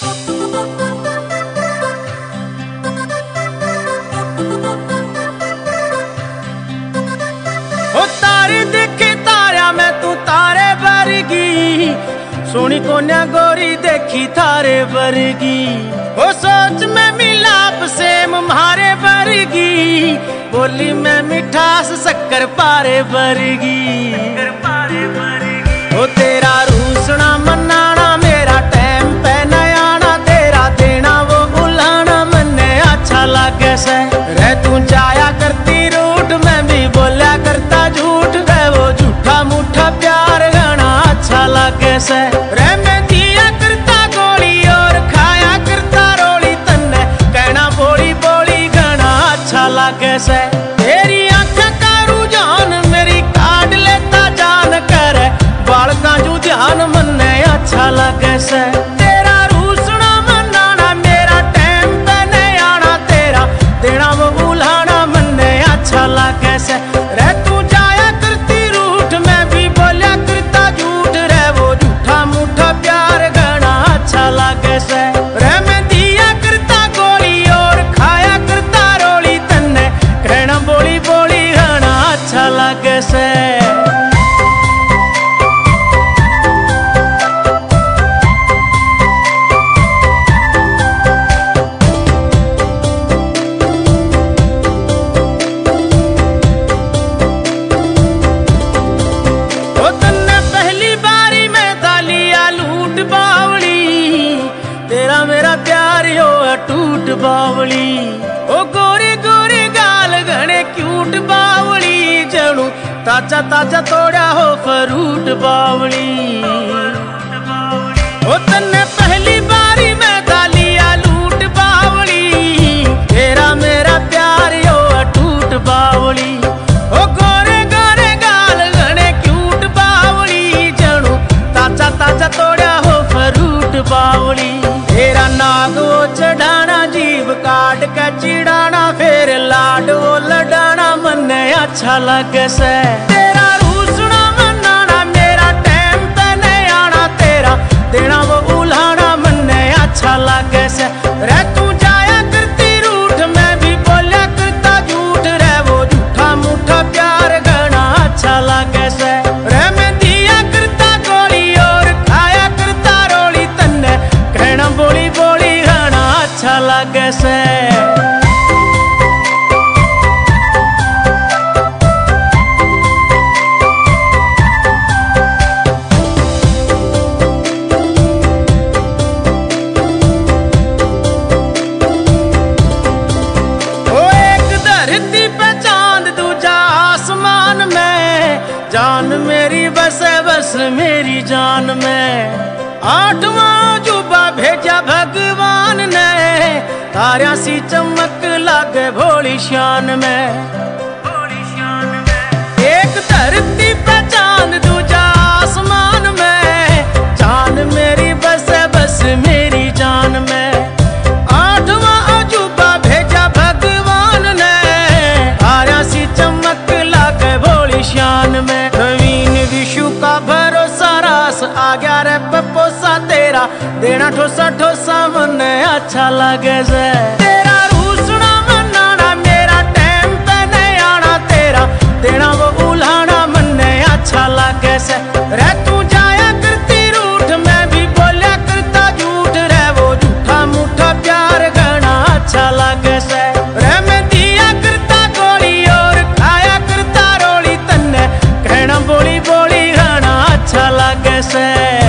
तारे देखे तारा मैं तू तारे वर्गी, सोनी कोन्या गोरी देखी थारे वर्गी। ओ सोच में मिलाप सेम मारे वर्गी, बोली मैं मिठास शक्कर पारे वर्गी। ओ तेरा रूसना मनाना मेरा टाइम पे नयाना, तेरा देना वो बुलाना मन्ने अच्छा लागे से। रे तू जाया करती रूठ मैं भी बोला करता झूठ, रे वो झूठा मूठा प्यार गाना अच्छा लागे से। रे मैं दिया करता गोली और खाया करता रोली, तन्ने कहना बोली बोली गाना अच्छा लागे से। तेरी आंखें का रुझान मेरी काट लेता जान कर, बाल का जू ध्यान मन्ने अच्छा लागे से। तेरा रूसना मनाना मेरा टाइम पे नहीं आना, तेरा देना वो बुलाना मन्ने अच्छा लागे से। रे तू जाया करती रूठ मैं भी बोला करता झूठ, रे वो झूठा मूठा प्यार गाना अच्छा लागे से। रे मैं दिया करता गोली और खाया करता रोली, तन्ने कहना बोली बोली गाना अच्छा लागे से। तेरा मेरा प्यार हो टूट बावली, ओ गोरी गोरी गाल घने क्यूट बावली, जणू ताजा ताजा तोड़ा हो फ्रूट बावली। ओ तन्ने पहली बारी मैं दालिया लूट बावली, तेरा मेरा प्यार हो टूट बावली। ओ गोरे गोरे गाल घने क्यूट बावली, जणू ताजा ताजा तोड़ा हो फ्रूट बावली। तेरा नाग वो चढ़ाना जीभ काट के चिड़ाना, फिर लाड वो लडाना मन्ने अच्छा लगे से। तेरा रूसना मनाना मेरा टाइम पे नहीं आना, तेरा देना वो बुलाना मन्ने अच्छा लगे से। रे तू जाया करती रूठ मैं भी बोला करता झूठ, रे वो झूठा मूठा प्यार गाना अच्छा लगे से। रे मैं दिया करता गोली और खाया करता रोली, तन्ने कहना बोली बोली गाना अच्छा लगे से। ओ एक धरती पे चांद दूजा आसमान में, जान मेरी बस बस मेरी जान में। आठवां जुबा भेजा भगवान ने, तारा सी चमक लागे भोली शान में। एक धरती पे चांद दूजा आसमान में, जान मेरी बस बस मेरी जान में। आठवां अजूबा भेजा भगवान ने, तारा सी चमक लागे भोली शान में। नवीन विशु का भरोसा रास आ गया रे पपोसा, तेरा देना ठोसा ठोसा मन्ने अच्छा लगे से। तेरा रूसना मनाना मेरा टाइम पे नहीं आना, तेरा देना वो बुलाना मन्ने अच्छा लगे से। रे तू जाया करती रूठ मैं भी बोला करता झूठ, रे वो झूठा मूठा प्यार गाना अच्छा लगे से। रे मैं दिया करता गोली और खाया करता रोली, तन्ने कहना बोली बोली गाना अच्छा लगे से।